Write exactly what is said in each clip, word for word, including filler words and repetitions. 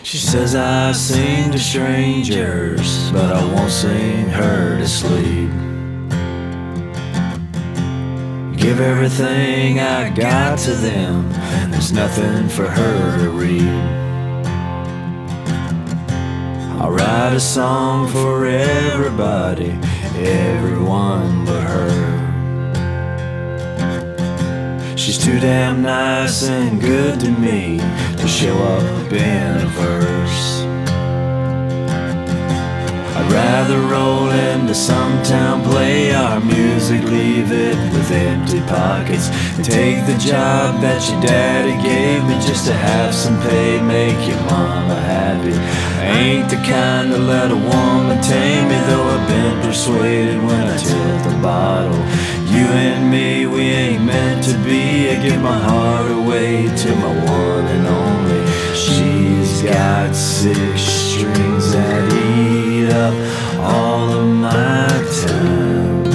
She says I sing to strangers, but I won't sing her to sleep. Give everything I got to them, and there's nothing for her to read. I'll write a song for everybody, everyone but her. She's too damn nice and good to me to show up in a verse. I'd rather roll into some town, play our music, leave it with empty pockets, and take the job that your daddy gave me just to have some pay, make your mama happy. I ain't the kind to let a woman tame me, though I've been persuaded when I tilt the bottle. You and me, we ain't meant to be. I give my heart away to my one and only. She's got six strings that eat up all of my time.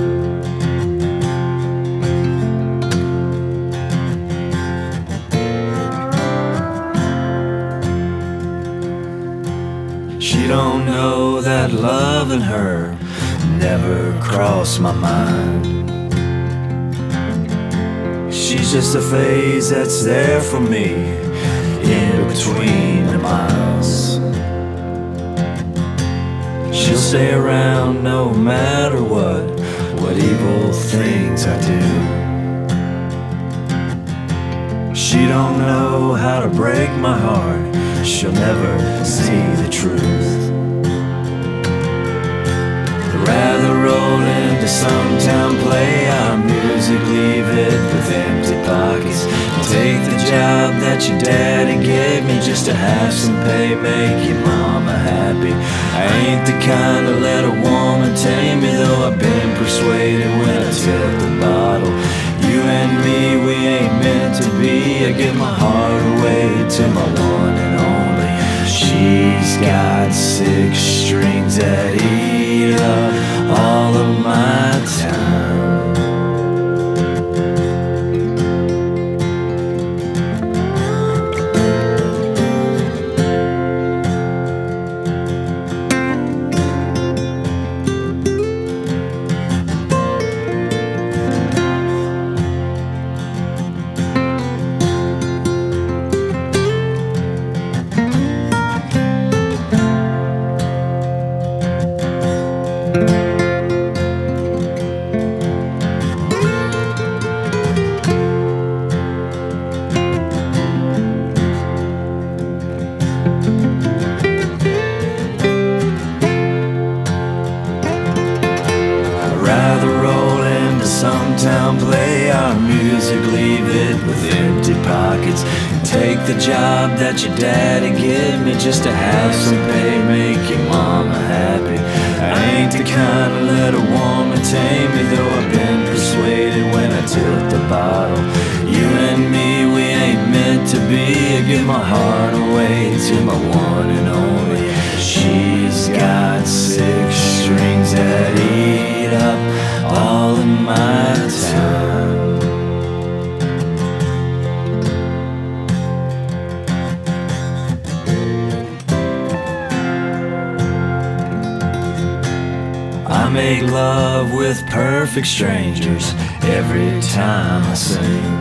She don't know that loving her never crossed my mind. She's just a phase that's there for me in between the miles. She'll stay around no matter what, what evil things I do. She don't know how to break my heart, she'll never see the truth. I'd rather roll into some town, play our music, leave it with empty pockets, and take the job that your daddy gave me just to have some pay, make your mama happy. I ain't the kind to let a woman tame me, though I've been persuaded when I tilt the bottle. You and me, we ain't meant to be. I give my heart away to my one and only. She's got six strings that eat up all of my time. Some town, play our music, leave it with empty pockets, and take the job that your daddy gave me just to have some pay, make your mama happy. I ain't the kind to let a woman tame me, though I've been persuaded when I tilt the bottle. You and me, we ain't meant to be. I give my heart away to my one and only. She's got six strings that eat up all of my time. I make love with perfect strangers every time I sing.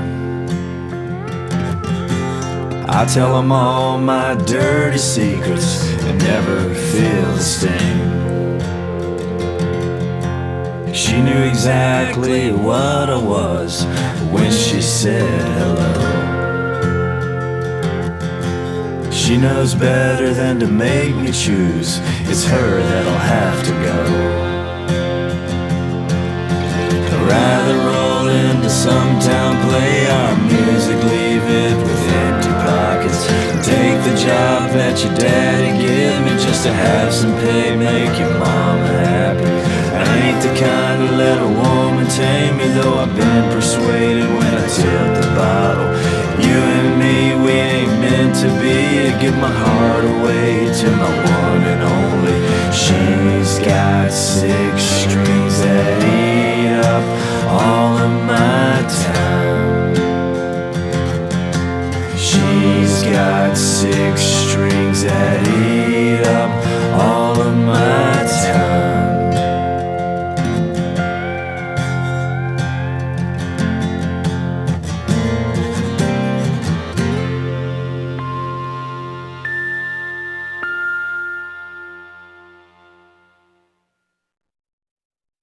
I tell them all my dirty secrets and never feel the sting. She knew exactly what I was when she said hello. She knows better than to make me choose. It's her that'll have to go. I'd rather roll into some town, play our music, leave it with empty pockets, take the job that your daddy gave me just to have some pay, make your mama happy. I ain't the kind to let a woman tame me, though I've been persuaded when I tilt the bottle. You and me, we ain't meant to be. I give my heart away to my one and only. She's got six strings that eat up all of my time. She's got six strings daddy